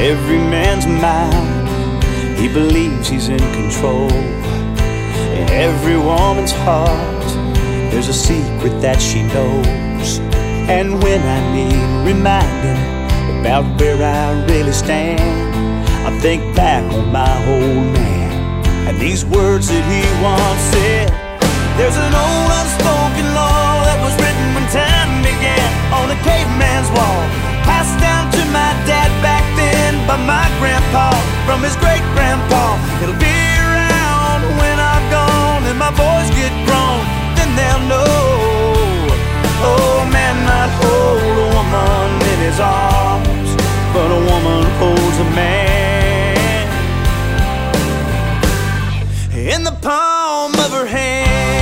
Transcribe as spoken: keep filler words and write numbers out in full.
every man's mind. He believes he's in control. In every woman's heart, there's a secret that she knows. And when I need reminding about where I really stand, I think back on my old man and these words that he once said. There's an old unspoken law that was written when time began on a caveman's wall, passed down to my dad back then by my grandpa from his great-grandpa. It'll be around when I'm gone and my boys get grown, then they'll know. Oh, a man might hold a woman in his arms, but a woman holds a man in the palm of her hand.